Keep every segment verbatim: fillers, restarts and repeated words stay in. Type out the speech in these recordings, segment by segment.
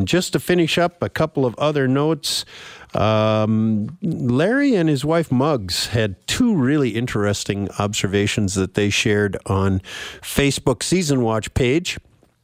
Um, just to finish up, a couple of other notes. Um, Larry and his wife Muggs had two really interesting observations that they shared on Facebook Season Watch page.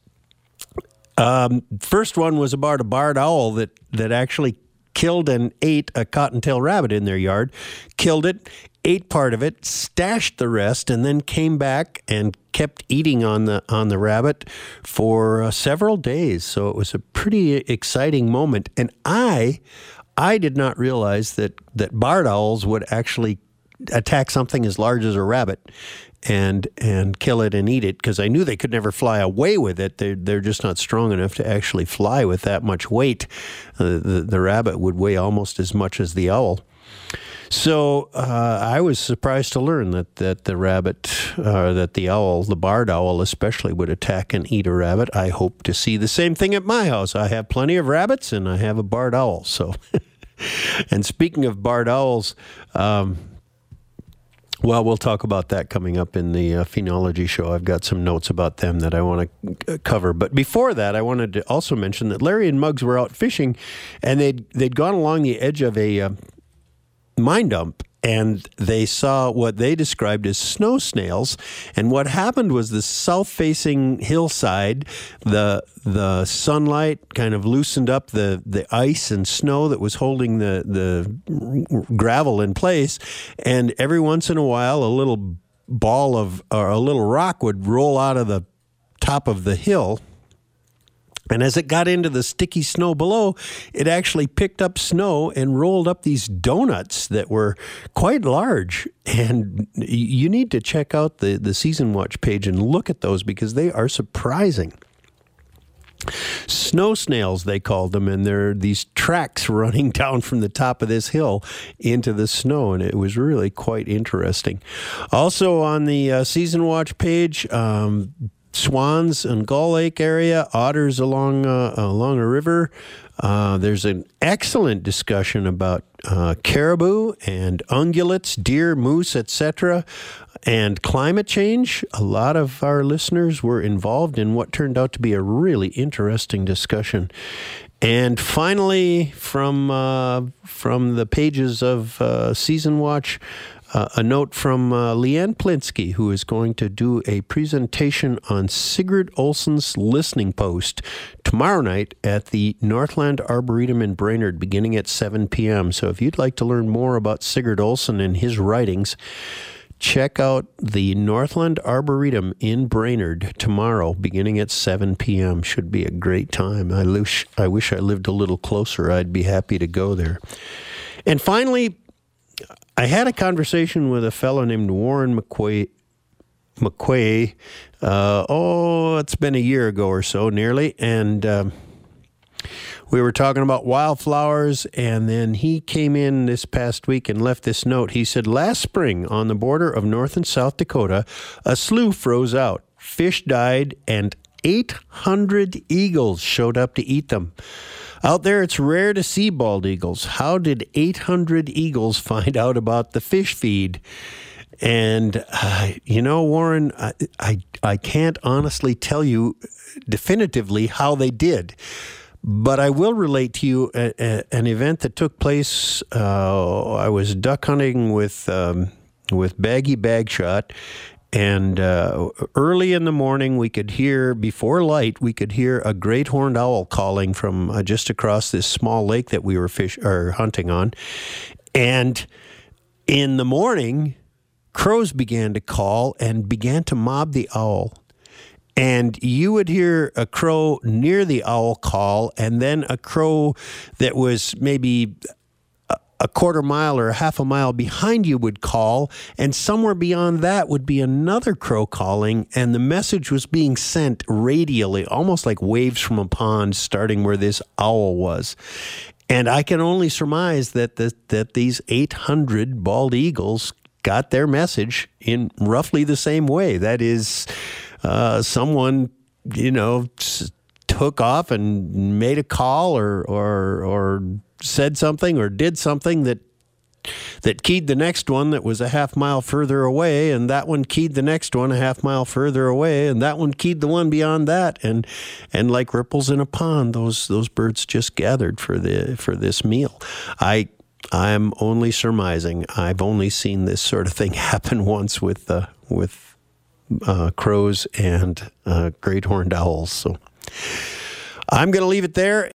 Um, first one was about a barred owl that, that actually killed and ate a cottontail rabbit in their yard, killed it, ate part of it, stashed the rest, and then came back and kept eating on the on the rabbit for uh, several days. So it was a pretty exciting moment. And I I did not realize that, that barred owls would actually attack something as large as a rabbit and and kill it and eat it, because I knew they could never fly away with it. They're, they're just not strong enough to actually fly with that much weight. Uh, the, the rabbit would weigh almost as much as the owl. So uh, I was surprised to learn that, that the rabbit, uh, that the owl, the barred owl especially, would attack and eat a rabbit. I hope to see the same thing at my house. I have plenty of rabbits and I have a barred owl. So, and speaking of barred owls, um, well, we'll talk about that coming up in the uh, phenology show. I've got some notes about them that I want to cover. But before that, I wanted to also mention that Larry and Muggs were out fishing, and they'd, they'd gone along the edge of a uh, mine dump, and they saw what they described as snow snails. And what happened was the south-facing hillside, the the sunlight kind of loosened up the, the ice and snow that was holding the, the gravel in place. And every once in a while, a little ball of, or a little rock would roll out of the top of the hill. And as it got into the sticky snow below, it actually picked up snow and rolled up these donuts that were quite large. And you need to check out the, the Season Watch page and look at those, because they are surprising. Snow snails, they called them, and there are these tracks running down from the top of this hill into the snow, and it was really quite interesting. Also on the uh, Season Watch page, um, swans in Gull Lake area, otters along uh, along a river. Uh, there's an excellent discussion about uh, caribou and ungulates, deer, moose, et cetera, and climate change. A lot of our listeners were involved in what turned out to be a really interesting discussion. And finally, from uh, from the pages of uh, Season Watch, Uh, a note from uh, Leanne Plinsky, who is going to do a presentation on Sigurd Olson's Listening Post tomorrow night at the Northland Arboretum in Brainerd, beginning at seven p.m. So if you'd like to learn more about Sigurd Olson and his writings, check out the Northland Arboretum in Brainerd tomorrow, beginning at seven p.m. Should be a great time. I wish, I wish I lived a little closer. I'd be happy to go there. And finally, I had a conversation with a fellow named Warren McQuay. McQuay, uh, oh, it's been a year ago or so, nearly, and um, we were talking about wildflowers, and then he came in this past week and left this note. He said, last spring on the border of North and South Dakota, a slough froze out, fish died, and eight hundred eagles showed up to eat them. Out there, it's rare to see bald eagles. How did eight hundred eagles find out about the fish feed? And, uh, you know, Warren, I, I I can't honestly tell you definitively how they did. But I will relate to you a, a, an event that took place. Uh, I was duck hunting with, um, with Baggy Bagshot. And uh, early in the morning, we could hear, before light, we could hear a great horned owl calling from uh, just across this small lake that we were fish or hunting on. And in the morning, crows began to call and began to mob the owl. And you would hear a crow near the owl call, and then a crow that was maybe a quarter mile or a half a mile behind you would call, and somewhere beyond that would be another crow calling, and the message was being sent radially, almost like waves from a pond, starting where this owl was. And I can only surmise that the, that these eight hundred bald eagles got their message in roughly the same way. That is, uh, someone, you know, took off and made a call or or or said something or did something that that keyed the next one that was a half mile further away, and that one keyed the next one a half mile further away, and that one keyed the one beyond that, and and like ripples in a pond, those those birds just gathered for the for this meal. I I'm only surmising. I've only seen this sort of thing happen once with uh, with uh, crows and uh, great horned owls. So I'm going to leave it there